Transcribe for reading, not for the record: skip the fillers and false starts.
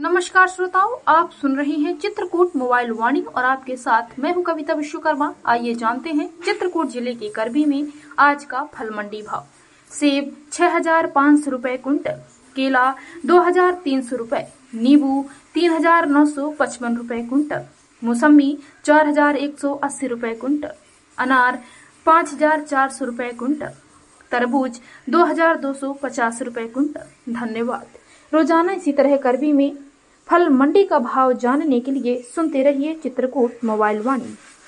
नमस्कार श्रोताओं, आप सुन रहे हैं चित्रकूट मोबाइल वाणी और आपके साथ मैं हूं कविता विश्वकर्मा। आइए जानते हैं चित्रकूट जिले के करबी में आज का फल मंडी भाव। सेब 6,500 रुपए कुंटल, केला 2,300 रुपए, नींबू 3,955 रुपए कुंटल, मौसमी 4,180 रुपए कुंटल, अनार 5,400 रुपए कुंटल, तरबूज 2,250 रुपए कुंटल। धन्यवाद। रोजाना इसी तरह करबी में फल मंडी का भाव जानने के लिए सुनते रहिए चित्रकूट मोबाइल वाणी।